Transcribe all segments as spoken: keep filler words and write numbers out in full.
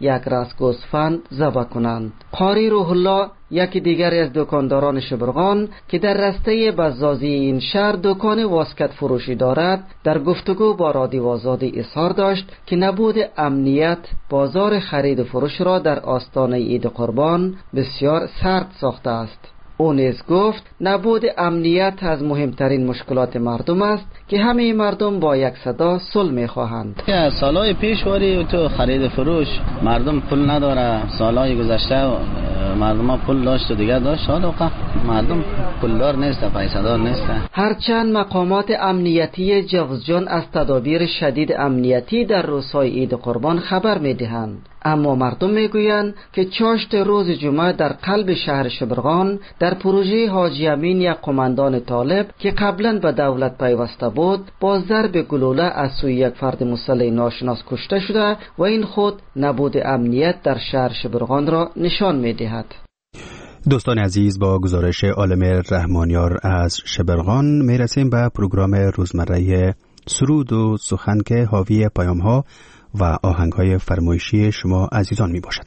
یک راس گوسفند ذبح کنند. قاری روح الله یکی دیگری از دکانداران شبرغان که در رسته بزازی این شهر دکان واسکت فروشی دارد، در گفتگو با رادیو آزادی اظهار داشت که نبود امنیت بازار خرید و فروش را در آستانه عید قربان بسیار سرد ساخته است. او نیز گفت نبود امنیت از مهمترین مشکلات مردم است که همه مردم با یک صدا صلح می‌خواهند. سالهای پیش وری تو خرید فروش مردم پول نداره، سالهای گذشته مردم ها پول داشت و دیگه داشت، حالا مردم پولدار نیست، پیسه‌دار نیست. هرچند مقامات امنیتی جوزجان از تدابیر شدید امنیتی در روزهای عید قربان خبر می‌دهند، اما مردم میگویند که چاشت روز جمعه در قلب شهر شبرغان در پروژه حاجی امین یک قماندان طالب که قبلا به دولت پیوسته بود با ضرب گلوله از سوی یک فرد مسلح ناشناس کشته شده و این خود نبود امنیت در شهر شبرغان را نشان میدهد. دوستان عزیز، با گزارش عالم رحمانیار از شبرغان میرسیم به پروگرام روزمره سرود و سخن که حاوی پیام ها و آهنگ های فرمایشی شما عزیزان می باشد.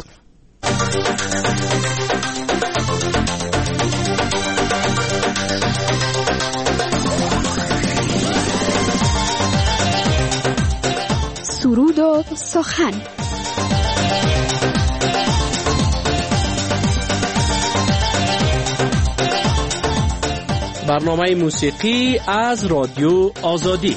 سرود و سخن. برنامه موسیقی از رادیو آزادی.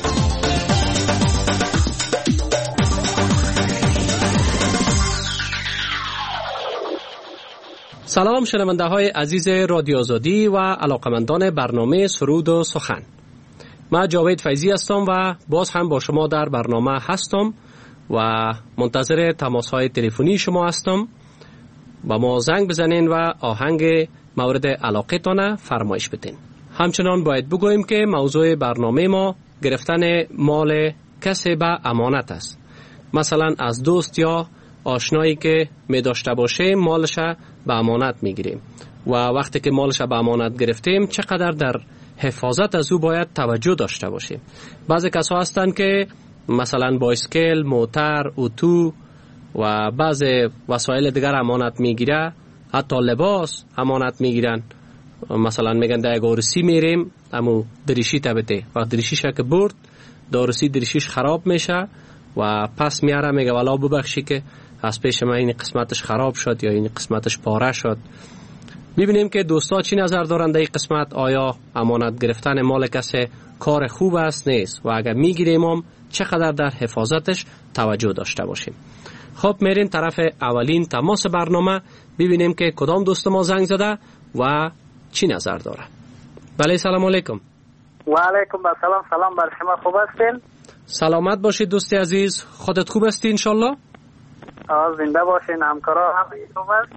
سلام شنونده های عزیز رادیو آزادی و علاقمندان برنامه سرود و سخن. من جاوید فیضی هستم و باز هم با شما در برنامه هستم و منتظر تماس های تلفنی شما هستم. با ما زنگ بزنین و آهنگ مورد علاقه تان فرمایش بدین. همچنان باید بگوییم که موضوع برنامه ما گرفتن مال کسی به امانت است. مثلا از دوست یا آشنایی که می داشته باشه مالش به امانت می گیریم و وقتی که مالش به امانت گرفتیم چقدر در حفاظت از او باید توجه داشته باشیم. بعضی کسا هستند که مثلا بایسکل، موتر، اتو و بعضی وسایل دیگر امانت می گیره، حتی لباس امانت می گیرن. مثلا میگن در یک عروسی میریم اما دریشی تبته و دریشیش که برد دارسی دریشیش خراب میشه و پس میاره میگه والا ببخشی که از پیش من این قسمتش خراب شد یا این قسمتش پاره شد. میبینیم که دوستا چی نظر دارند در این قسمت؟ آیا امانت گرفتن مال کسی کار خوب است نیست و اگر میگیریم هم چقدر در حفاظتش توجه داشته باشیم. خب میریم طرف اولین تماس برنامه ببینیم که کدام دوست ما زنگ زده و چی نظر داره. بله سلام علیکم. و علیکم السلام. سلام بر شما، خوب هستین؟ سلامت باشید دوستی عزیز، خودت خوب هستی انشالله؟ آه زنده باشین. همکارا همگی خوب است؟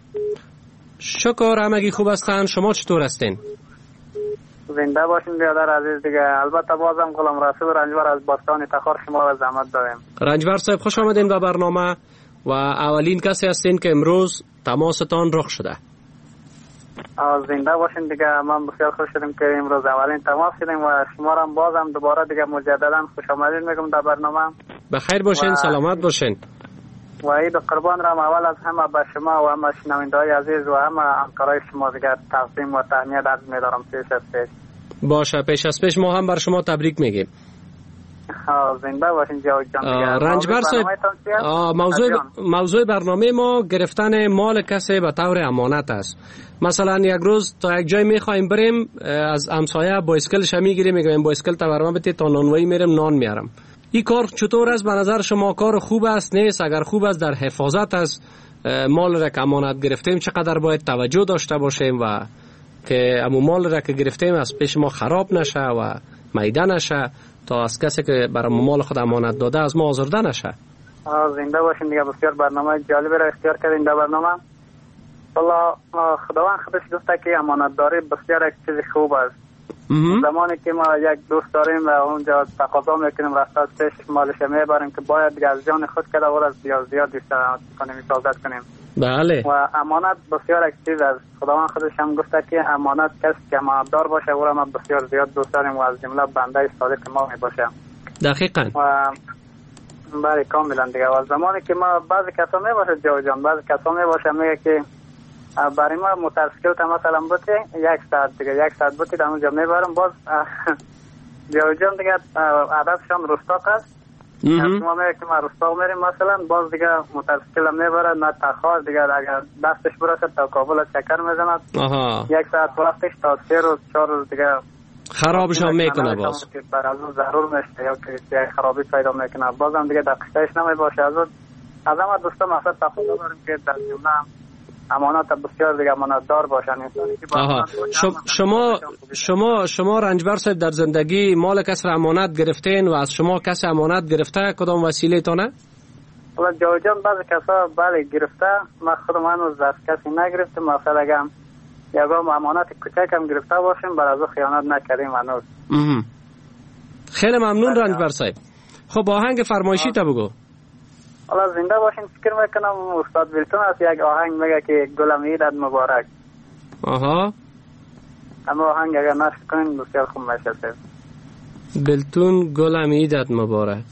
شکر همگی خوب هستن. شما چطور هستین؟ زنده باشین برادر عزیز دیگه. البته بازم غلام رسول رنجبر از باستان تخار شما را زحمت داریم. رنجبر صاحب خوش آمدین به برنامه و اولین کسی هستین که امروز تماستان رخ شده. زنده باشین دیگه. من بسیار خوش شدم که امروز اولین تماس شدیم و شما را بازم دوباره دیگه مجددا خوش آمدین میگم در برنامه. بخیر باشین و... سلامت باشین. و عید قربان را اول از همه به شما و همه شنونده‌های عزیز و همه همکارای شما دیگه تقدیم و تهنیت عرض می‌دارم پیش از پیش. باشه پیش از پیش ما هم بر شما تبریک میگیم. زنده باشین جاوید جان. رنجبر صاحب موضوع موضوع برنامه ما گرفتن مال کسی به طور امانت است. مثلا یک روز تا یک جای میخوایم بریم، از همسایه بایسکلش میگیریم میگیم بایسکل تا برام بده تا نانوایی میرم نان میارم. این کار چطور است؟ به نظر شما کار خوب است نیست؟ اگر خوب است در حفاظت از مال را که امانت گرفتیم چقدر باید توجه داشته باشیم و که امو مال را که گرفتیم از پیش ما خراب نشه و میده نشه تا از کسی که برای مال خود امانت داده از ما آزرده نشه. زنده باشین دیگه. بسیار برنامه جالبی را اختیار کردین در برنامه. والله خداوند خودش دوسته که امانت داری بسیار یک چیز خوب است. زمانی که ما یک دوست داریم و اونجا تقاضا میکنیم رفته از پیش مالش میبریم که باید دیگه از جان خود کده و از زیاد زیاد استفاده کنیم حفاظت کنیم. بله. و امانت بسیار یک چیز است. خداوند خودش هم گفته که امانت کسی که امانت دار باشه او را ما بسیار زیاد دوست داریم و از جمله بنده صادق ما میباشه. دقیقاً. و بله کاملا دیگه. و زمانی که ما بعضی کسا میباشه جو جان، بعضی کسا میباشه میگه که برای ما موتورسیکلت مثلا بوده یک ساعت دیگه یک ساعت بوده در اونجا میبرم باز جو جان دیگه عددشان رستاق است. ما میگه که ما رستاق میریم مثلا باز دیگه موتورسیکل میبره نه تخار دیگه اگر دستش برسه تا کابل چکر میزند یک ساعت وقتش تا سه روز چهار روز دیگه خرابش هم میکنه باز بر از اون ضرور میشه یا که خرابی پیدا میکنه بازم دیگه دقیقش نمی باشه. از اون از همه دوستا مقصد تقاضا داریم که در جمله امانات بسیار دیگه امانتدار باشن انسانی که آها. شما شما شما رنجبر صاحب در زندگی مال کس را امانت گرفتین و از شما کس امانت گرفته کدام وسیله تونه؟ والا جوجان بعضی کسا بله گرفته، ما خودم هنوز از کسی نگرفتم. مثلا اگه یکم امانت کوچک هم گرفته باشیم بر از او خیانت نکردیم هنوز. خیلی ممنون رنجبر صاحب. خب آهنگ فرمایشی تا بگو. حالا زنده باشین. فکر میکنم استاد بیلتون از یک آهنگ میگه که گلم عیدت مبارک. آها. اما آهنگ اگر نشر کنین بسیار خوب میشه صاحب. بیلتون گلم عیدت مبارک.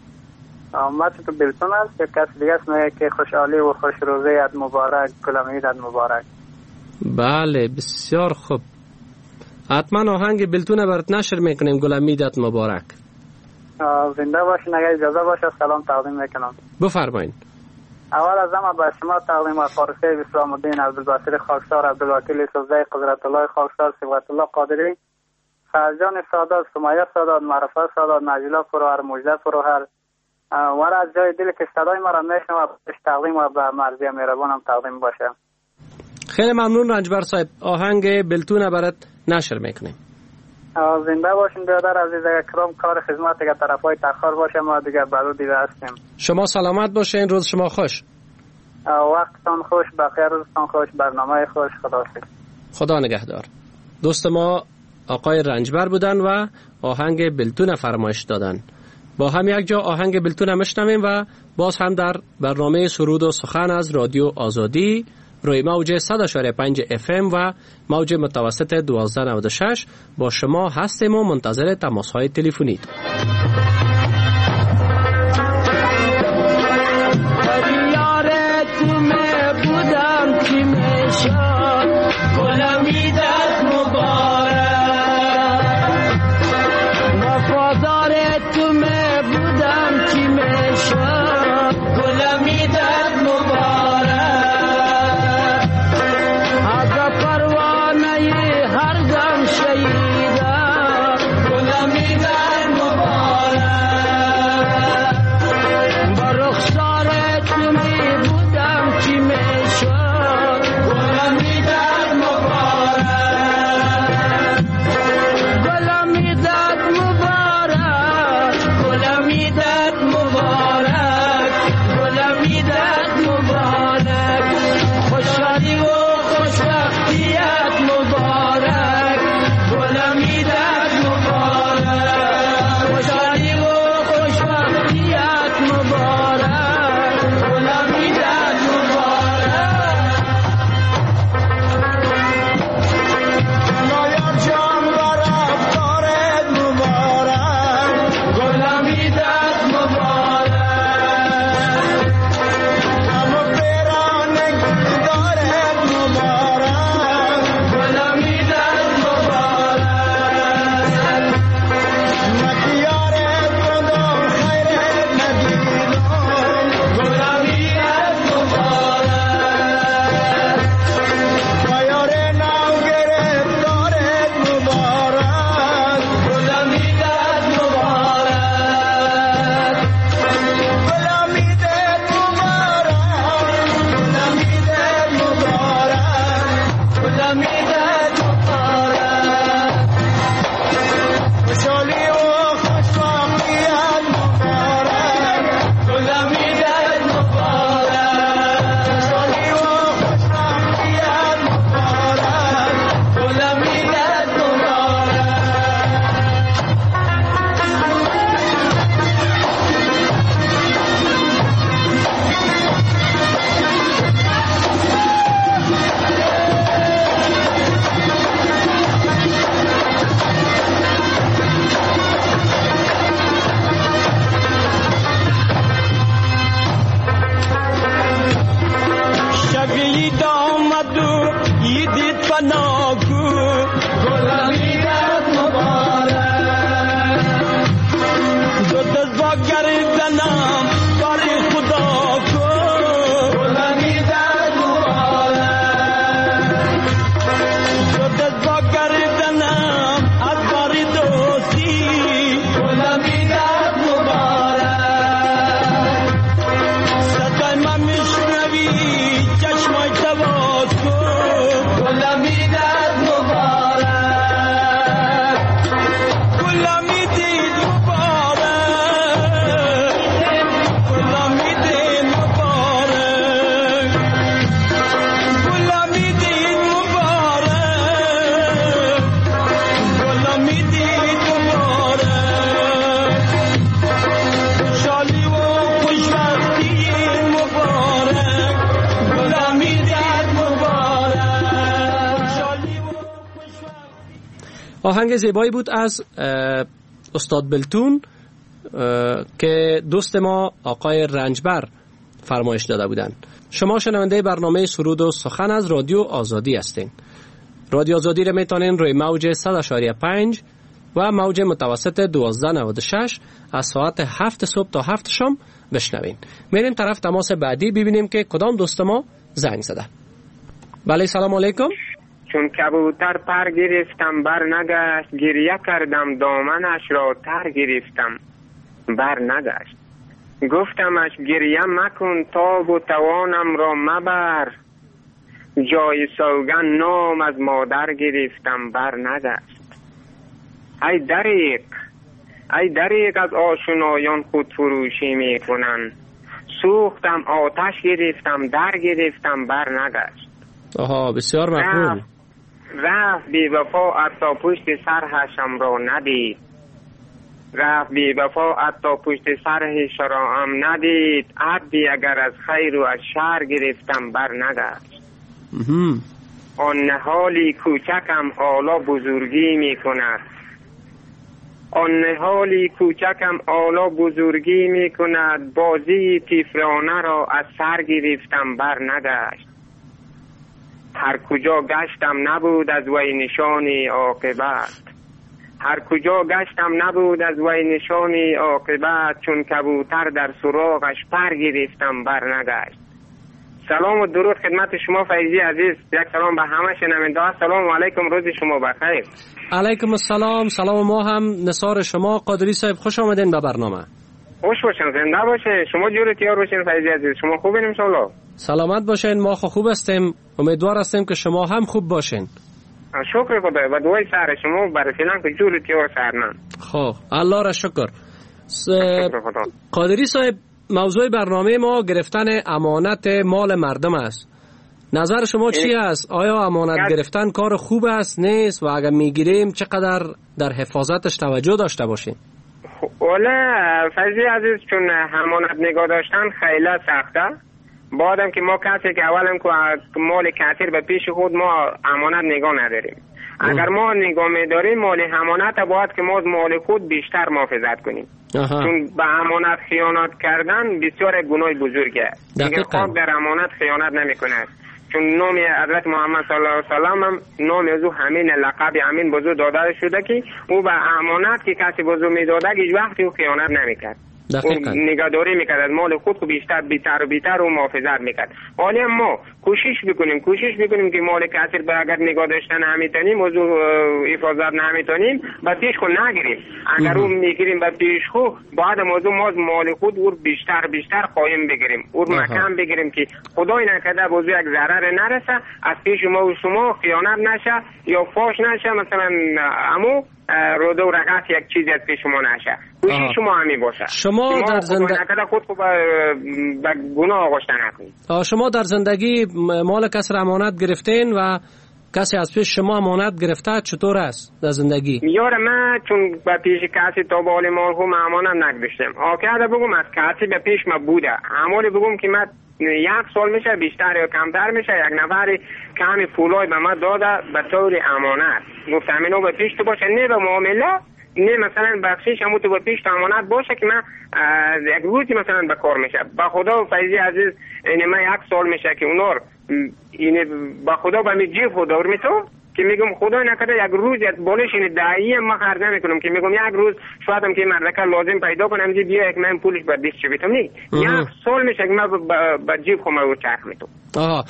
ما تو بیلتون است یا کسی دیگه است میگه که خوشحالی و خوش روزیت مبارک گلم عیدت مبارک. بله بسیار خوب. حتما آهنگ بیلتون برات نشر میکنیم گلم عیدت مبارک. زنده باشین. اگر اجازه باشه سلام تقدیم میکنم. بفرمایید. اول از همه به شما تقدیم فارسی اسلام الدین عبدالبصیر خاکسار، عبدالوکیل سوزده قدرت الله خاکسار، صبغت الله قادری، فرجان سادات، سمیه سادات، معرفه سادات، نجیلا فروهر، مجده فروهر و از جای دل که صدای ما را میشنوه بهش تقدیم و به مرضی مهربانم تقدیم باشه. خیلی ممنون رنجبر صاحب. آهنگ بیلتون برات نشر میکنیم. زنده باشین برادر عزیز. اکرام کار خدمت دیگه طرفای تخار باشه ما دیگه برو دیگه هستیم. شما سلامت باشین. روز شما خوش. وقتتان خوش. بقیه روزتان خوش. برنامه خوش. خداحافظ. خدا نگهدار. دوست ما آقای رنجبر بودن و آهنگ بیلتون فرمایش دادن. با هم یک جا آهنگ بیلتون میشنویم و باز هم در برنامه سرود و سخن از رادیو آزادی روی موج صد و پنج اف ام و موج متوسط دوازده نود و شش با شما هستیم و منتظر تماس های تلفنی. Mubara یقی دامد و یدید فناکو غلامی دست مبارک دو دست با گردنم باری خدا کو غلامی دست مبارک دو دست با گردنم از باری دوستی غلامی دست مبارک صدای من میشنوی چشمای تواز کن غلامی دست مبارک غلامی دید مبارک غلامی دید مبارک غلامی دید مبارک غلامی دید مبارک خوشحالی و خوشبختی مبارک غلامی دید مبارک خوشحالی و خوشبختی. آهنگ زیبایی بود از اه، استاد بلتون اه، که دوست ما آقای رنجبر فرمایش داده بودند. شما شنونده برنامه سرود و سخن از رادیو آزادی هستین. رادیو آزادی را میتونین روی موج صد و پنج و موج متوسط دوازده نود و شش از ساعت هفت صبح تا هفت شام بشنوین. میریم طرف تماس بعدی ببینیم که کدام دوست ما زنگ زده. بله سلام علیکم. چون کبوتر پر گرفتم بر نگشت، گریه کردم دامنش را تر گرفتم بر نگشت. گفتمش گریه مکن تاب و توانم را مبر، جای سوگن نام از مادر گرفتم بر نگشت. ای دریق ای دریق از آشنایان خود فروشی می کنن، سوختم آتش گرفتم در گرفتم بر نگشت. آها بسیار مقبول. رفت بی وفا حتی پشت سرهشم را ندید، رفت بی وفا حتی پشت سرهش را هم ندید، عبدی اگر از خیر و از شر گرفتم بر نگشت. آن نهالی کوچکم حالا بزرگی می کند، آن نهالی کوچکم حالا بزرگی می کند، بازی طفلانه را از سر گرفتم بر نگشت. هر کجا گشتم نبود از وی نشانی عاقبت، هر کجا گشتم نبود از وی نشانی عاقبت، چون کبوتر در سراغش پر گرفتم بر نگشت. سلام و درود خدمت شما فیضی عزیز، یک سلام به همه شنونده ها. سلام علیکم، روز شما بخیر. علیکم السلام. سلام ما هم نثار شما. قادری صاحب خوش آمدین به برنامه. خوش باشین، زنده باشه. شما جور تیار باشین فیضی عزیز. شما خوبین ان شاء الله؟ سلامت باشین. ما خوب هستیم. امیدوار هستیم که شما هم خوب باشین. شکر خدا و دعای سر شما برای فیلم که جور تیار سرنن. خب الله را شکر. س... قادری صاحب موضوع برنامه ما گرفتن امانت مال مردم است. نظر شما چی است؟ آیا امانت گرفتن کار خوب است نیست و اگر میگیریم چقدر در حفاظتش توجه داشته باشیم؟ والا فیضی عزیز، چون امانت نگاه داشتن خیلی سخته. بعدم که ما کسی که اولم که مال کثیر به پیش خود ما امانت نگاه نداریم. اگر ما نگاه می‌داریم مال امانت باید که ما مال خود بیشتر محافظت کنیم. آها. چون به امانت خیانت کردن بسیار گناه بزرگه. دیگه خود در امانت خیانت نمی‌کنه. چون نام حضرت محمد صلی الله علیه و سلم هم نام از او همین لقب همین بزرگ داده شده که او به امانت که کسی بزرگ می‌داده هیچ وقتی او خیانت نمی‌کرد. نگهداری میکرد از مال خود بیشتر بیشتر و بیشتر و محافظت میکرد. حالا ما کوشش بکنیم کوشش بکنیم که مال کثیر به اگر نگاه داشتن نمیتونیم از حفاظت نمیتونیم به پیش خود نگیریم. اگر اون میگیریم به پیش خود بعد موضوع ما مال خود او بیشتر بیشتر قایم بگیریم، او مکان بگیریم که خدای نکرده بازو یک ضرر نرسه، از پیش ما و شما خیانت نشه یا فاش نشه، مثلا امو روده و رقص یک چیزی از پیش شما نشه. کوشش شما همی باشه. شما, شما در زندگی خود خود به گناه آغاشته نکنید. شما در زندگی مال کسی امانت گرفتین و کسی از پیش شما امانت گرفته، چطور است در زندگی؟ یار من چون به پیش کسی تا به حال مال خود امانت نگذاشتم. آکه بگم از کسی به پیش ما بوده. همالی بگم که من یک سال میشه بیشتر یا کمتر میشه یک نفری کمی پولای به من داده به طور امانت. گفتم اینو به پیش تو باشه، نه به معامله، نه مثلا بخشش همون تو به پیش تو امانت باشه که من یک روزی مثلا به کار میشه. به خدا و فیضی عزیز این من یک سال میشه که اونار این با خدا به می جیب خدا ور میتو که میگم خدا نکرده یک روز بالش این دایی ما خرج نمیکنم که میگم یک روز شاید هم که مردکه لازم پیدا کنم دی بیا یک من پولش بر دیش چه بیتم نی یک سال میشه که من با جیب خودم رو چرخ میتو. آها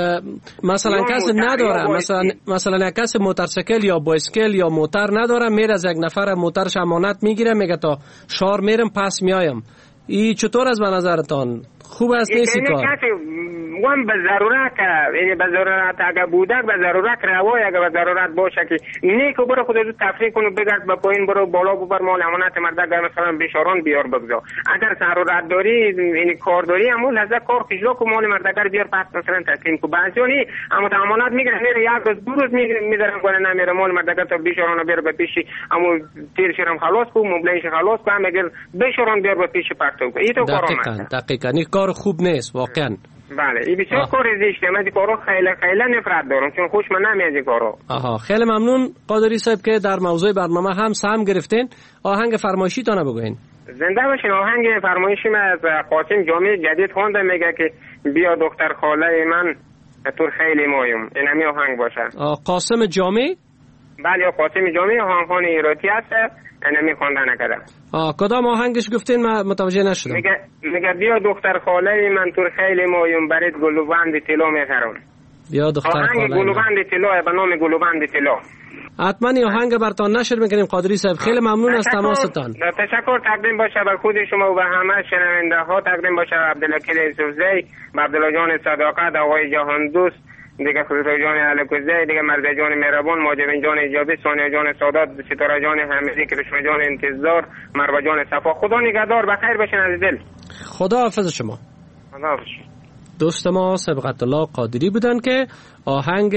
مثلا کسی نداره، مثلا مثلا کسی موتورسیکل یا بایسکل یا موتور نداره، میره از یک نفر موتورش امانت میگیره میگه تا شهر میرم پس میایم. این چطور از به نظرتان خوب است نیست کار؟ وام به ضرورت، یعنی به ضرورت اگه بودک به ضرورت روای اگه به ضرورت باشه که نیکو برو خودت تفریح کنو بگرد با پایین برو بالا ببر مال امانت مردک مثلا بیشاران بیار بگذار. اگر ضرورت داری یعنی کار داری همون لحظه کار کجا کو مال مردک بیار پس مثلا تسلیم کو. بعضی اما امانت میگیره میره یک روز دو روز میذارن کنه نمیره مال مردک تا بیشاران بیار به پیش اما تیر شرم خلاص کو مبلنش خلاص کو اگر بیشاران بیار به پیش پرتو. این تو کارو دقیقاً دقیقاً این کار خوب نیست واقعا. بله این بسیار کار زشته. من این کارو خیلی خیلی نفرت دارم چون خوش من نمیاد این کارو. آها خیلی ممنون قادری صاحب که در موضوع برنامه هم سهم گرفتین. آهنگ فرمایشی تانه بگوین. زنده باشین. آهنگ فرمایشی من از قاسم جامعه جدید خوانده میگه که بیا دختر خاله من تو خیلی مایم. این همین آهنگ باشه. قاسم جامعه؟ بله قاسم جامعه آهنگخوان ایراتی هست. انا میخوانده نکردم. آه کدام آهنگش گفتین من متوجه نشدم. میگه میگه بیا دختر خاله من تو خیلی مایم برات گلوبند طلا میخرم. بیا دختر خاله. آهنگ گلوبند طلا به نام گلوبند طلا. حتما این آهنگ براتون نشر میکنیم قادری صاحب. خیلی ممنون از تماستان. تشکر. تقدیم باشه به خود شما و به همه شنونده ها. تقدیم باشه به عبدالوکیل یوسفزی، به عبدالله جان صداقت، آقای جهان دوست، دیگه خسرو جان علکوزه، دیگه مرزا جان مهربان، ماجد جان ایجابی، ثانیه جان سادات، ستاره جان حمیدی، کرشما جان انتظار، مروه جان صفا. خدا نگهدار. بخیر باشین از دل. خدا حافظ شما. خدا حافظ. دوست ما سبقت الله قادری بودن که آهنگ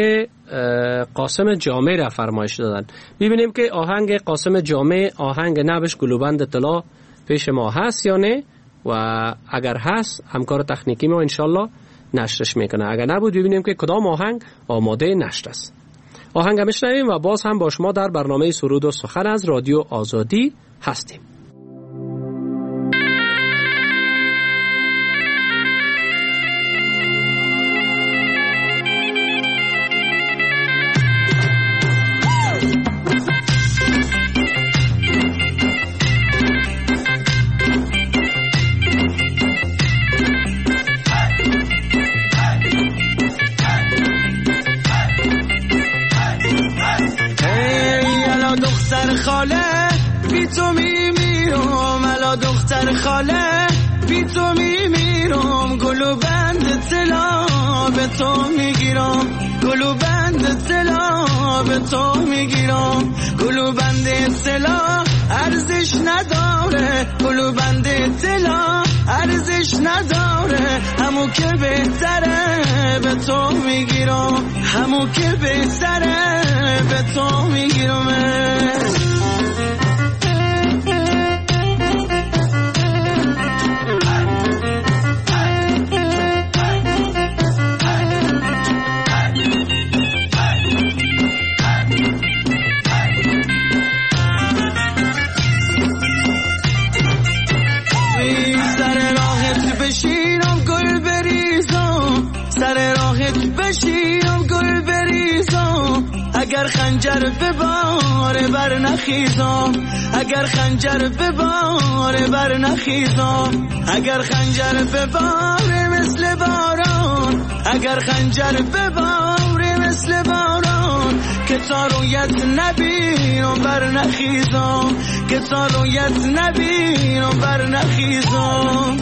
قاسم جامعه را فرمایش دادن. ببینیم که آهنگ قاسم جامعه آهنگ نبش گلوبند طلا پیش ما هست یا نه، و اگر هست همکار تکنیکی ما انشالله نشرش میکنه. اگر نبود ببینیم که کدام آهنگ آماده نشر است. آهنگ میشنویم و باز هم با شما در برنامه سرود و سخن از رادیو آزادی هستیم. خاله بی تو میمیرم، الا دختر خاله بی تو میمیرم، گلو بند طلا به تو میگیرم، گلو بند طلا به تو میگیرم، گلو بند طلا ارزش نداره، گلو بند طلا ارزش نداره، همو که بهتره به تو میگیرم، همو که بهتره به تو میگیرم. بشینم گل بریزم، اگر خنجر به بار بر نخیزم، اگر خنجر به بار بر نخیزم، اگر خنجر به بار مثل باران، اگر خنجر به بار مثل باران، که تا رویت نبینم بر نخیزم، که تا رویت نبینم بر نخیزم.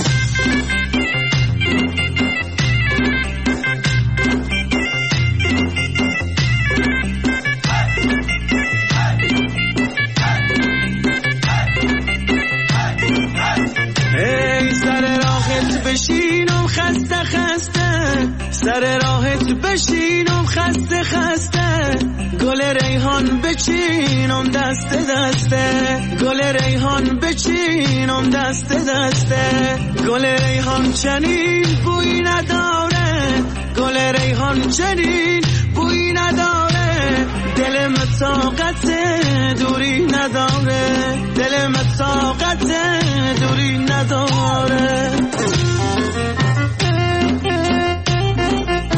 بشینم خسته خسته، سر راحت بشینم خسته خسته، گل ریحان بچینم دست دسته، گل ریحان بچینم دست دسته، گل ریحان چنین بوی نداره، گل ریحان چنین بوی نداره، دلم طاقت دوری نداره، دلم طاقت دوری نداره.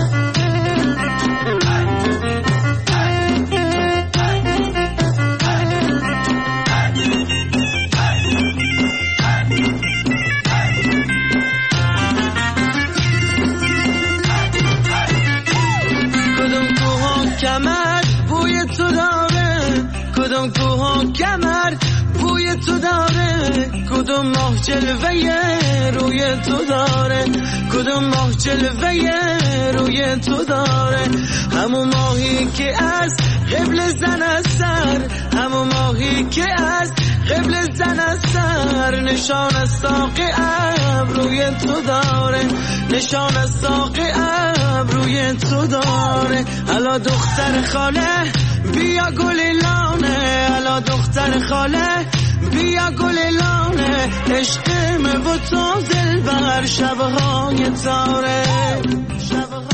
کمر بوی تو داره، کدوم ماه جلوه روی تو داره، کدوم ماه جلوه روی تو داره. همون ماهی که از قبل زن از سر، همون ماهی که از قبل زن از سر، نشان از ساق ابروی تو داره، نشان از ساق ابروی تو داره. الا دختر خاله بیا گل لانه، الا دختر خاله بیا گل لانه، عشقم و تو دلبر شبهای تاره، شبهای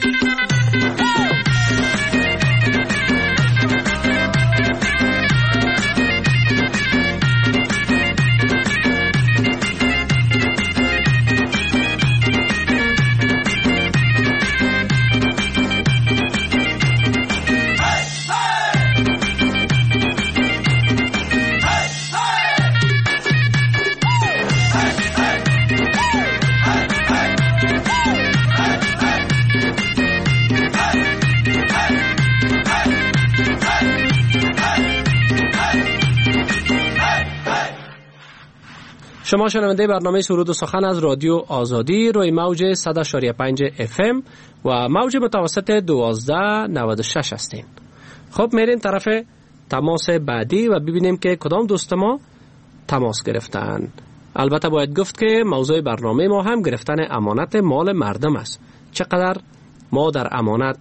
شما شنونده برنامه سرود و سخن از رادیو آزادی روی موج صد و پنج اف ام و موج متوسط دوازده نود و شش هستین. خب میریم طرف تماس بعدی و ببینیم که کدام دوست ما تماس گرفتن. البته باید گفت که موضوع برنامه ما هم گرفتن امانت مال مردم است. چقدر ما در امانت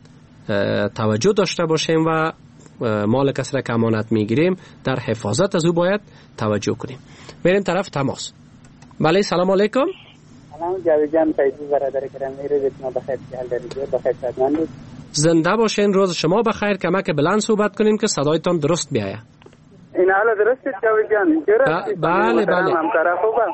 توجه داشته باشیم و مال کسی را که امانت میگیریم در حفاظت از او باید توجه کنیم. میریم طرف تماس. بله سلام علیکم. سلام جاوید جان، فیضی برادر گرامی، روزتون بخیر، حال دارید؟ بخیر سلامت. زنده باشین، روز شما بخیر. کمک بلند صحبت کنیم که صدایتان درست بیاید. این حالا درست است جاوید جان؟ درست. بله بله. همکارا خوبه.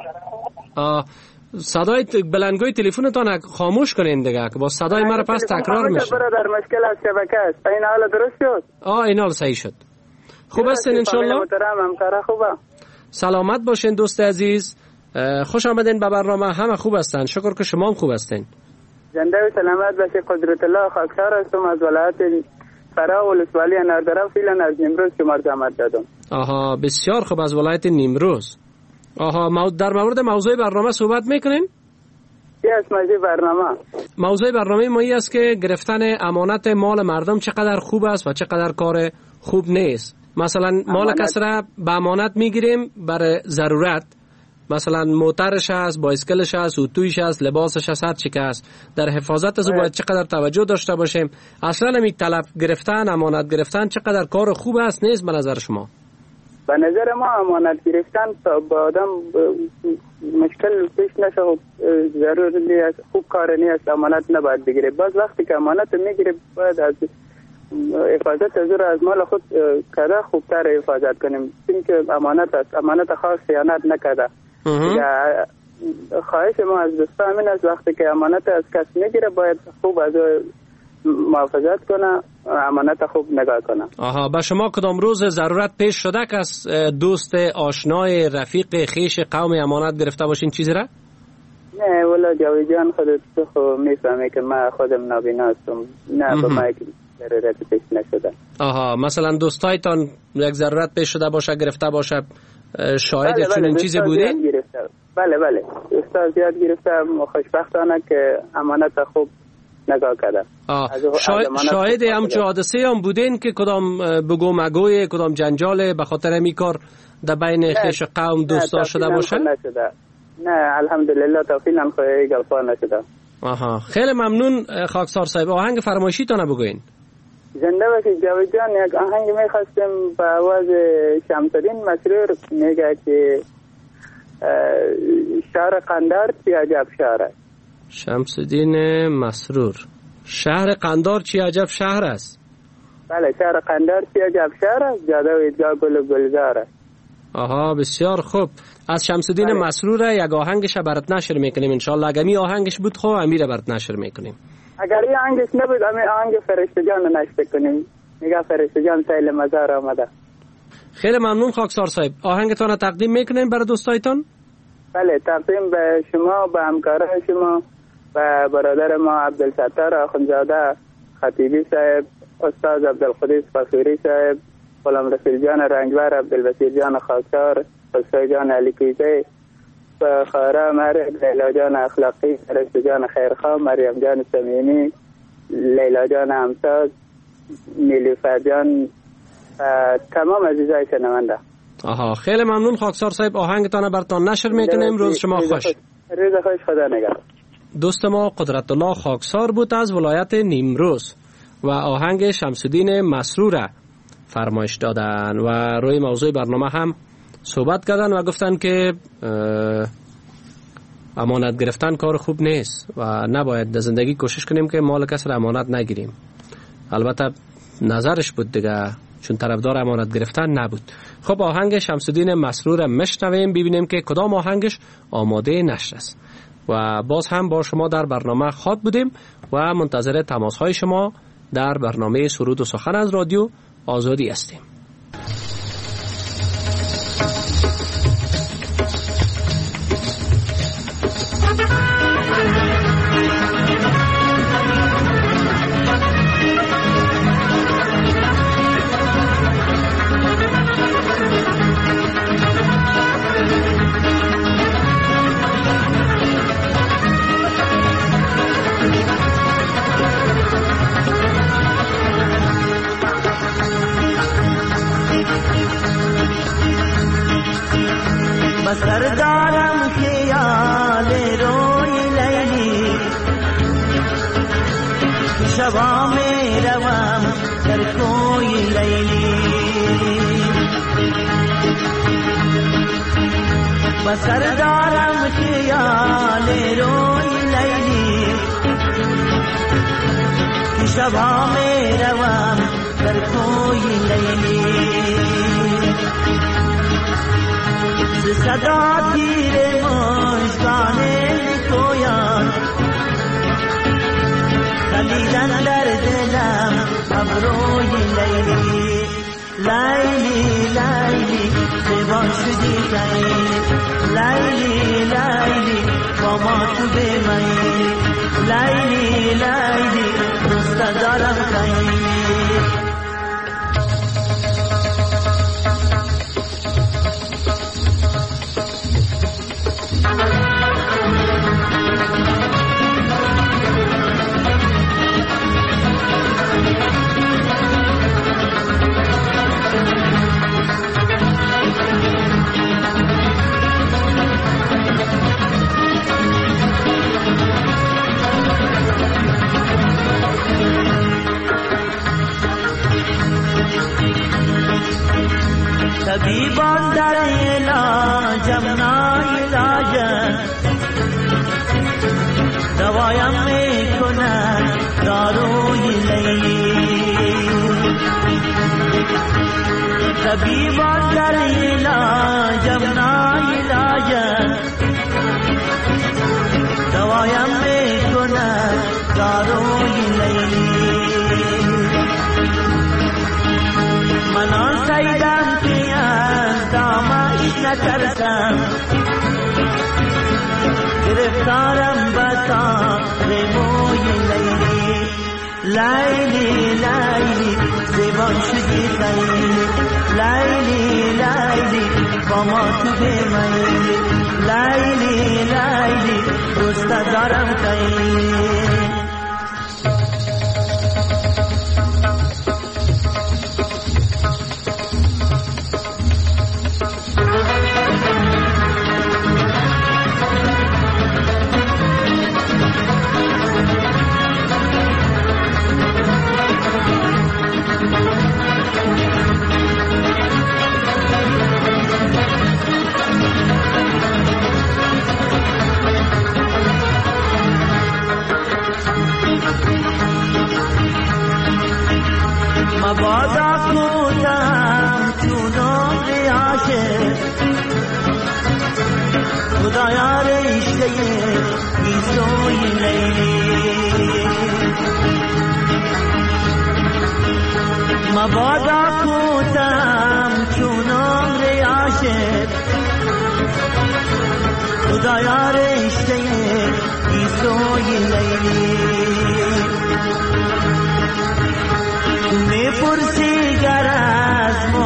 آ صدای بلندگوی تلفنتان خاموش کنین دیگه که با صدای مرا پس تکرار میشه. برادر مشکل از شبکه است. این حالا درست شد؟ آ این حال صحیح شد. خوب هستین ان شاء الله؟ محترم همکارا خوبه. سلامت باشین دوست عزیز. خوش آمدین به برنامه. همه خوب هستن، شکر که شما هم خوب هستین. زنده و سلامت باشید. قدرت الله خاکسار هستم از ولایت فرا و ولسوالی اناردرا، فعلا از نیمروز شمار زحمت دادم. آها بسیار خوب، از ولایت نیمروز. آها در مورد موضوع برنامه صحبت میکنین؟ یس، موضوع برنامه موضوع برنامه ما این است که گرفتن امانت مال مردم چقدر خوب است و چقدر کار خوب نیست. مثلا مال کسی را به امانت میگیریم برای ضرورت، مثلا موترش هست، بایسکلش هست، اتویش هست، لباسش هست، هر چی که هست، در حفاظت از او باید چقدر توجه داشته باشیم. اصلا می طلب گرفتن، امانت گرفتن چقدر کار خوب است نیست به نظر شما؟ به نظر ما امانت گرفتن تا با آدم مشکل پیش نشه، ضروری است، خوب کار نیست، امانت نباید بگیره. باز وقتی که امانت میگیره باید از حفاظت از او از مال خود کده خوبتر حفاظت کنیم، چون که امانت است، امانت خاص خیانت نکده. خواهش ما از دوستا همین است وقتی که امانت از کس میگیره باید خوب از محافظت کنه، امانت خوب نگاه کنه. آها، به شما کدام روز ضرورت پیش شده که از دوست، آشنای، رفیق، خیش قوم امانت گرفته باشین چیزی را؟ نه والا جاوید جان، خودت تو میفهمی که من خودم نابینا هستم، نه به من ضرورت پیش نشده. آها، مثلا دوستایتان یک ضرورت پیش شده باشه گرفته باشه، شاهد بله چنین بله چیزی بودین؟ بله بله دوستا زیاد گرفتم، خوشبختانه که امانت خوب نگاه کرده. شاهد, شاهد همچه حادثه هم بودین که کدام بگو مگوی، کدام جنجال به خاطر همی کار در بین خیش قوم دوستا شده باشه؟ نشده. نه الحمدلله تا فیلم خواهی گلپا نشده. آها، خیلی ممنون خاکسار صاحب. آهنگ فرمایشی تا نبگوین. زنده باشید جاوید جان. یک آهنگ میخواستم به آواز شمس‌الدین مسرور، میگه که شهر قندار چی عجب شهر است. شمس‌الدین مسرور، شهر قندار چی عجب شهر است. بله، شهر قندار چی عجب شهر است، جاده و ایدگاه گل و گلزار است. آها بسیار خوب. از شمس‌الدین مسرور یک آهنگش برات نشر میکنیم انشالله. اگر می آهنگش بود خب امیر برات نشر میکنیم. اگر این آهنگش نبود امی آهنگ فرشته جان نشر کنیم. میگه فرشته جان سیل مزار آمده. خیلی ممنون خاکسار صاحب. آهنگتان تقدیم میکنیم برای دوستایتان؟ بله، تقدیم به شما، به همکاران شما، به برادر ما عبدالستار آخوندزاده خطیبی صاحب، استاد عبدالقدیس قصوری صاحب، غلام رسول جان رنجبر، عبدالبصیر جان خاکسار، خسرو جان علی کیزه، خارا مرد، لیلا جان اخلاقی، فرشت جان خیرخواه، مریم جان سمینی، لیلا جان همساز، نیلوفر جان، تمام عزیزای شنونده. آها، خیلی ممنون خاکسار صاحب، آهنگتان براتان نشر میکنیم. روز شما خوش. روز خوش، خدا نگهدار. دوست ما قدرت الله خاکسار بود از ولایت نیمروز و آهنگ شمس‌الدین مسرور فرمایش دادن و روی موضوع برنامه هم صحبت کردن و گفتن که امانت گرفتن کار خوب نیست و نباید در زندگی کوشش کنیم که مال کسی را امانت نگیریم. البته نظرش بود دیگه، چون طرفدار امانت گرفتن نبود. خب آهنگ شمس‌الدین مسرور میشنویم، ببینیم که کدام آهنگش آماده نشر است. و باز هم با شما در برنامه خواب بودیم و منتظر تماس های شما در برنامه سرود و سخن از رادیو آزادی هستیم. سردارم خیال روی لیلی، شبا می روم در کوی لیلی، و سردارم خیال روی لیلی، شبا می روم در کوی لیلی، صدا تیر مژگان کویان، خلیدن در دلم ابروی لیلی، لیلی لیلی زبان شدی کهی، لیلی لیلی با ما تو بمایی، لیلی لیلی دوست دارم کهی. طبیبان در علاجم ناعلاجن، دوایم میکنن داروی لیلی، طبیبان در علاجم ناعلاجن، دوایم میکنن داروی لیلی، من آن سیدم که از دامش نترسم، گرفتارم بسا موی لیلی، لیلی لیلی زبان شدی خیلی، لیلی لیلی با ما تو بمایی، لیلی لیلی دوست دارم خیلی. مبادا کودم چونم ریاشه، خدایا رشته ایسوی لیلی، مبادا کودم چونم ریاشه، خدایا رشته ایسوی لیلی، می پرسی گر از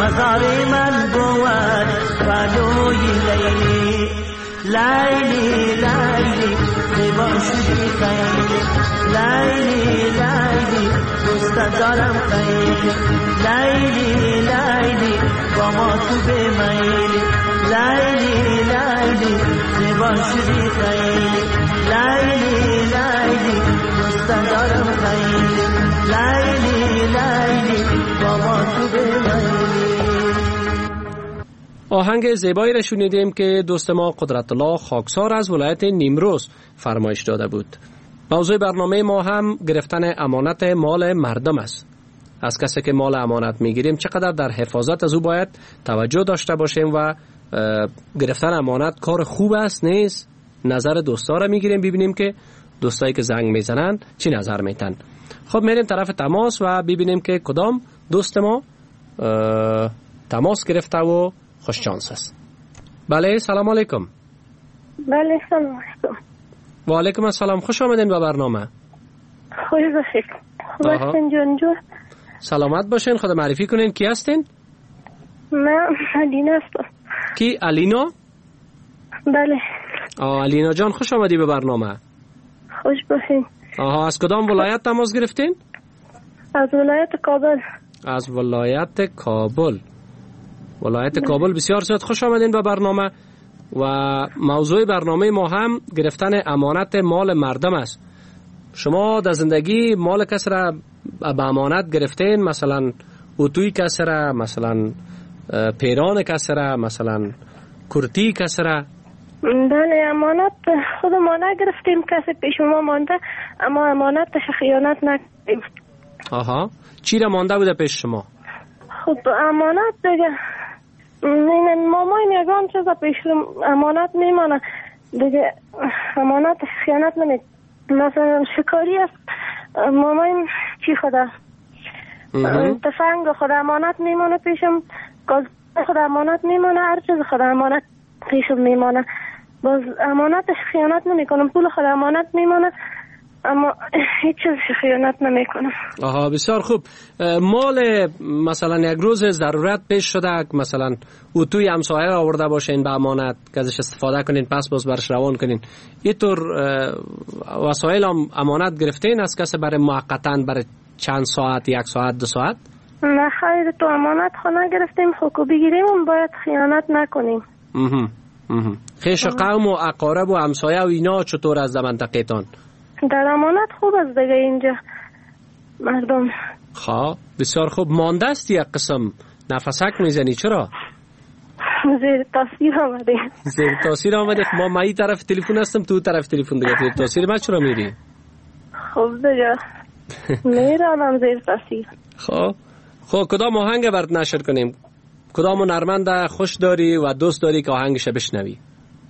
مزار من بود فدای لیلی لیلی لیلی زیبا شدی خیلی لیلی لیلی دوست دارم خیلی لیلی لیلی با ما تو بمیلی لیلی لیلی زیبا شدی خیلی لیلی لیلی دوست دارم خیلی لیلی لیلی با ما تو بمیلی. آهنگ زیبایی را شنیدیم که دوست ما قدرت الله خاکسار از ولایت نیمروز فرمایش داده بود. موضوع برنامه ما هم گرفتن امانت مال مردم است. از کسی که مال امانت میگیریم چقدر در حفاظت از او باید توجه داشته باشیم و گرفتن امانت کار خوب است نیست. نظر دوستا را میگیریم ببینیم که دوستایی که زنگ میزنن چی نظر میتن. خب میریم طرف تماس و ببینیم که کدام دوست ما تماس گرفته و خوش چانس است. بله سلام علیکم. بله سلام علیکم. و علیکم السلام، خوش آمدین به برنامه. خوش باشید. خوب هستین جان جان؟ سلامت باشین. خود معرفی کنین کی هستین؟ من الینا هستم. کی الینا؟ بله. آه الینا جان خوش آمدی به برنامه. خوش باشین. آها از کدام ولایت تماس گرفتین؟ از ولایت کابل. از ولایت کابل. ولایت کابل بسیار زیاد خوش آمدین به برنامه و موضوع برنامه ما هم گرفتن امانت مال مردم است. شما در زندگی مال کسی را به امانت گرفتین؟ مثلا اتوی کسی را، مثلا پیران کسی را، مثلا کرتی کسی را؟ بله امانت خود ما نگرفتیم، کسی پیش ما مانده اما امانتش خیانت نکردیم. آها چی را مانده بوده پیش شما؟ خب امانت دیگه این مامای یگان چیزا پیش امانت میمانه دیگه، امانت خیانت نمی. مثلا شکاری است مامای چی خدا تفنگ خدا امانت میمانه پیشم، گاز خدا امانت میمانه، هر چیز خدا امانت پیشم میمانه، باز امانتش خیانت نمی کنم، پول خدا امانت میمانه اما هیچ چیز خیانت نمی کنم. آها بسیار خوب. مال مثلا یک روز ضرورت پیش شده مثلا اتوی همسایه را آورده باشین به امانت که ازش استفاده کنین پس باز برش روان کنین، اینطور وسایل هم امانت گرفتین از کسی برای موقتا برای چند ساعت، یک ساعت، دو ساعت؟ نه خیر تو امانت خانه گرفتیم خب بگیریم باید خیانت نکنیم. اها اها خیش قوم و اقارب و همسایه و اینا چطور از منطقه تان؟ در امانت خوب است دیگه اینجا مردم. خواه بسیار خوب. مانده است یک قسم نفسک میزنی چرا؟ زیر تاثیر آمده. زیر تاثیر آمده. ما مایی طرف تلفن هستم تو طرف تلفن دیگه، زیر تاثیر من چرا میری؟ خوب دیگه میرانم زیر تاثیر. خواه خواه کدام آهنگ برات نشر کنیم؟ کدام هنرمند خوش داری و دوست داری که آهنگش بشنوی؟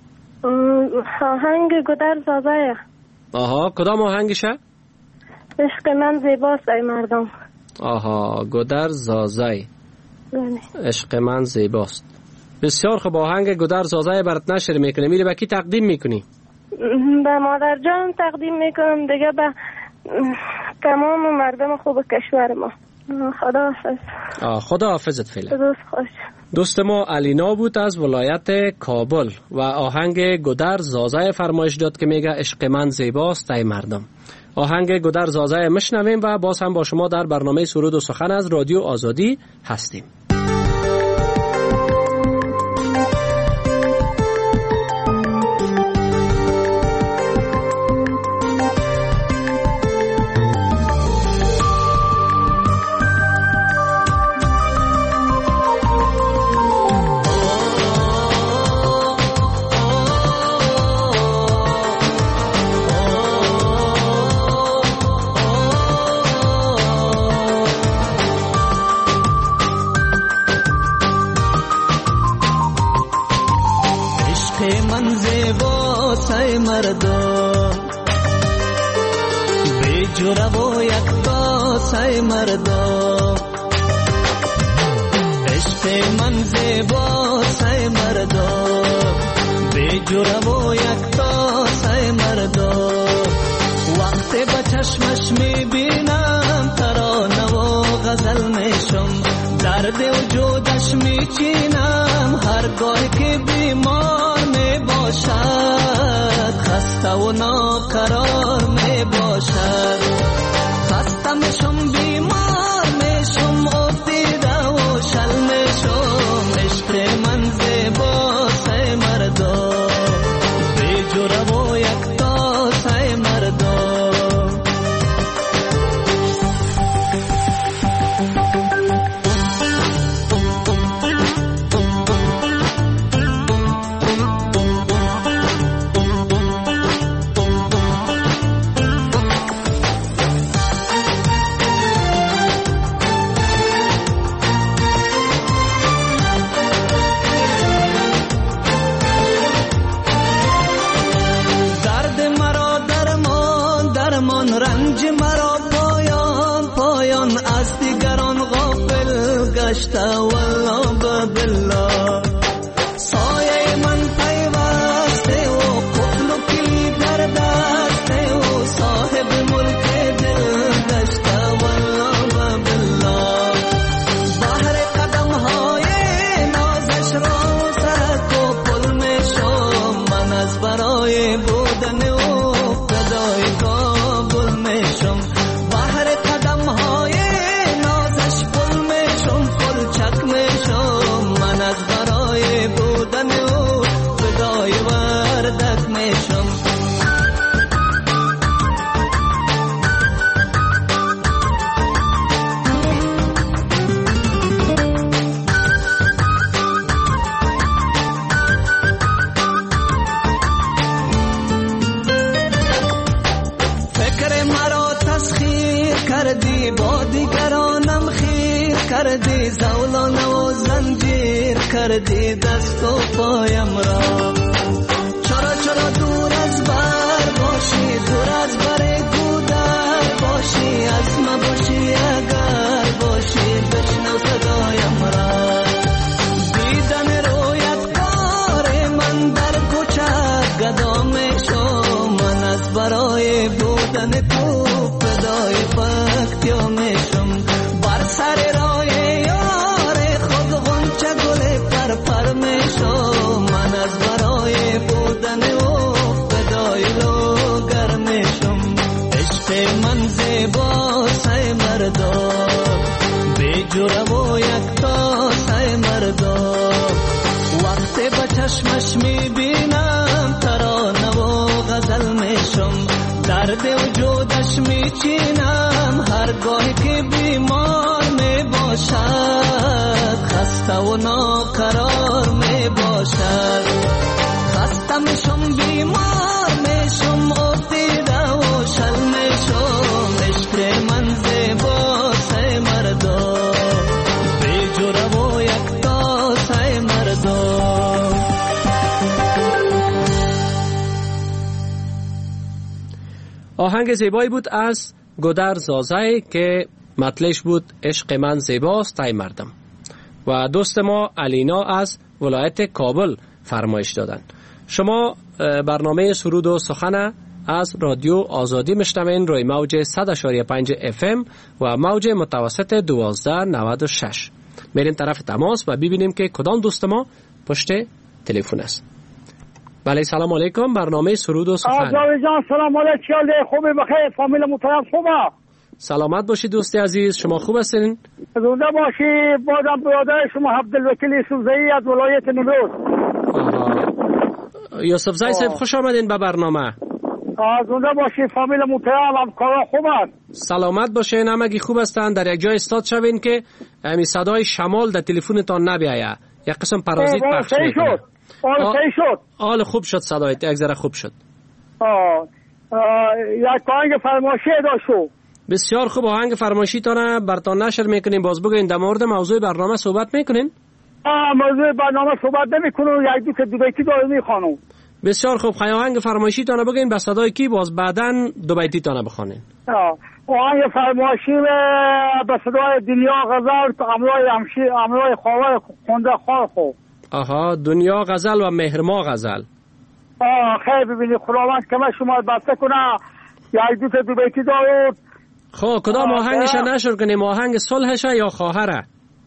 آهنگ گودر زازایه. آها کدام آهنگشه؟ عشق من زیباست ای مردم. آها گودر زازای. عشق من زیباست. بسیار خوب. آهنگ گودر زازای برات نشر میکنه. میری به کی تقدیم میکنی؟ به مادر جان تقدیم میکنم دیگه، به تمام مردم خوب کشور ما. خدا حافظ. آه خدا حافظت فعلا. دوست خوش. دوست ما الینا بود از ولایت کابل و آهنگ گودر زازای فرمایش داد که میگه عشق من زیباست ای مردم. آهنگ گودر زازای مشنویم و باز هم با شما در برنامه سرود و سخن از رادیو آزادی هستیم. درد وجودش میچینم هرگاه که بیمار می باشد، خسته و ناقرار می باشد. خسته میشم بیمار میشم افتیده و شل میشم، عشق من زیباست ای مردا، بی جرأت و یکتاست ای مردا. رنج مرا پایان پایان از دیگران غافل گشته، والله بالله سایه من پیوسته و قفل و کلید در دسته و صاحب ملک دل گشته، والله بالله بحر قدم های نازش را سرک و پل میشم، من از برای بودن او فدای کابل میشم. بحر قدم های نازش پل میشم، پل چک میشم، من از برای بودن او فدای وردک میشم. کردی با دیگرانم خیر کردی، زولانه و زنجیر کردی دست و پایم را. چرا چرا دور از بر باشی، دور از بر گودر باشی، از ما باشی اگر باشی، بشنو صدایم را. دیدن رویت کار من در کوچه گدا میشم، من از برای بودن تو فدای فکتیا میشم. بر سر رای یار خود غنچه گل پر پر میشم، من از برای بودن او فدای لوگر میشم. عشق من زیباست ای مردا، بی جرأت و یکتاست ای مردا. وقتی به چشمش میبینم ترانه و غزل میشم، درد وجودش میچینم هرگاه که بیمار می باشد، خسته و ناقرار می باشد. خسته میشم بیمار میشم افتیده و شل میشم، عشق من زیباست ای مردا، بی جرأت و یکتاست ای مردا. آهنگ زیبایی بود از گودر زازای که مطلعش بود عشق من زیباست ای مردم. و دوست ما علینا از ولایت کابل فرمایش دادن. شما برنامه سرود و سخن از رادیو آزادی میشنوین روی موج صد و پنج اف ام و موج متوسط دوازده نود و شش. میریم طرف تماس و ببینیم که کدام دوست ما پشت تلفن است. بله سلام علیکم، برنامه سرود و سخن. آزادی جان سلام علیکم، خوبی بخیر، فامیل محترم خوبه؟ سلامت باشید دوست عزیز، شما خوب هستین؟ زنده باشی. بازم برادر شما عبدالوکیل یوسفزئی از ولایت نیمروز. آها یوسفزئی صاحب خوش آمدین به برنامه. زنده باشی فامیل محترم، همکارا خوب است؟ سلامت باشین، همگی خوب هستن. در یک جای استاد شوین که همین صدای شمال در تلفنتان نبیاید، یک قسم پرازیت پخش میکنه. آل صحیح شد. آل خوب شد، صدایت یک ذره خوب شد. آه یک آهنگ فرمایشی ادا شو. بسیار خوب، آهنگ فرمایشی تانه براتون نشر میکنیم. باز بگوین در مورد موضوع برنامه صحبت میکنین؟ آه موضوع برنامه صحبت نمیکنم، یک دو که دو بیتی داره میخوانم. بسیار خوب، خیلی آهنگ فرمایشی تانه بگین به صدای کی، باز بعدن دو بیتی تانه بخونین. آه آهنگ فرمایشی به صدای دنیا غزل امروی همشی امروی خواهر خونده خواه خو. آها دنیا غزل و مهرما غزل. آه خیلی ببینی خداوند که من شما بسته کنه یک دو تا دو بیتی دارود. خب کدام آهنگش نشر کنیم، آهنگ صلحشه یا خواهره؟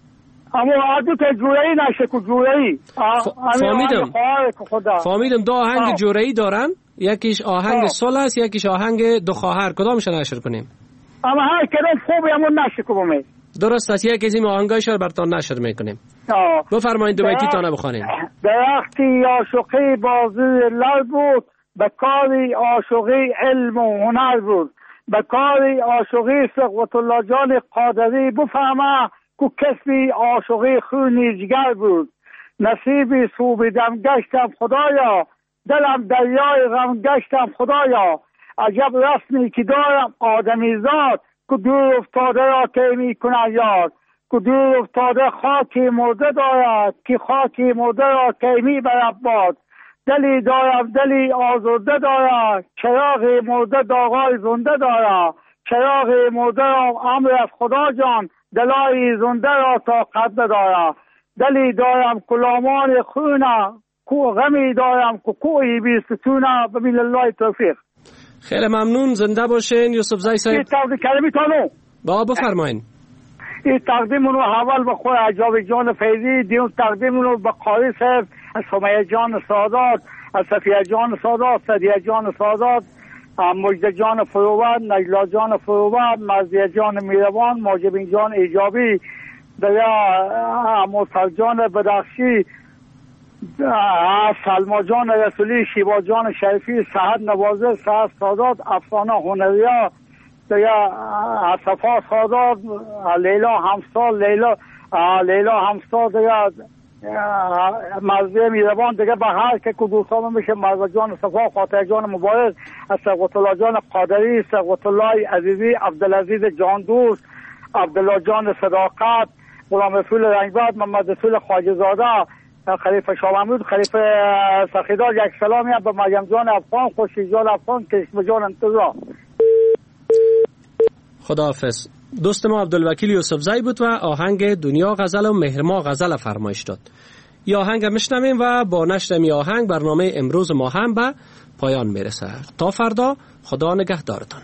اما عادو که جورایی نشه که جورایی فهمیدم فهمیدم دو آهنگ جورایی دارن، یکیش آهنگ صلح است، یکیش آهنگ دو خواهر. کدامش نشر کنیم؟ اما هر کدام خوبی همون نشر کنیم. درست است، یکی از این آهنگایش رو براتون نشر میکنیم. بفرمایید دو بیتی تانه بخونیم. درختی عاشقی بازوی لر بود، به کاری عاشقی علم و هنر بود. به کاری عاشقی ثروت الله جان قادری بفهمه که کسبی عاشقی خونی جگر بود. نصیبی سوبیدم گشتم خدایا، دلم دریای غم گشتم خدایا. عجب رسمی که دارم آدمی زاد، که دور افتاده را که می کنن یاد. که دور افتاده خاکی مرده دارد، که خاکی مرده را که می برد باد. دلی دارم دلی آزرده دارد، چراغی مرده داغای زنده دارد. چراغی مرده را امر از خدا جان، دلای زنده را تا قد دارد. دلی دارم کلامان خونه، کو غمی دارم که کوی بیستونه. ببین الله توفیق. خیلی ممنون، زنده باشین یوسف زی صاحب. این تقدیم کلمی تانو با بفرمایین. این تقدیم رو اول به خود عجاب جان فیضی، دیون تقدیم رو به قاری صاحب، از سمیه جان سادات، از صفیه جان سادات، صدیه جان سادات، مجد جان فروبت، نجلا جان فروبت، مرزیه جان میروان، ماجبین جان ایجابی، دیا مرسل جان بدخشی، سلما جان رسولی، شیبا جان شریفی، سعد نوازه، سعد سادات، افسانه هنریا، دیا صفا سادات، لیلا همسال، لیلا لیلا همسال، دیا مرزیه میروان. دیگه به هر که دوستان میشه مرزا جان صفا، خاطر جان مبارک، ثروت الله جان قادری، ثروت الله عزیزی، عبدالعزیز جان دوست، عبدالله جان صداقت، غلام رسول رنگباد، محمد رسول خواجه زاده، خلیفه شاه محمود، خلیفه سخیدار. یک سلامی هم به مریم جان افغان، خوشی جان افغان، کشم جان انتظار. خداحافظ. دوست ما عبدالوکیل یوسف زی بود و آهنگ دنیا غزل و مهرما غزل فرمایش داد. این آهنگ میشنویم و با نشر این آهنگ برنامه امروز ما هم به پایان میرسه. تا فردا، خدا نگهدارتان.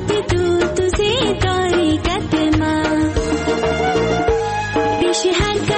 She had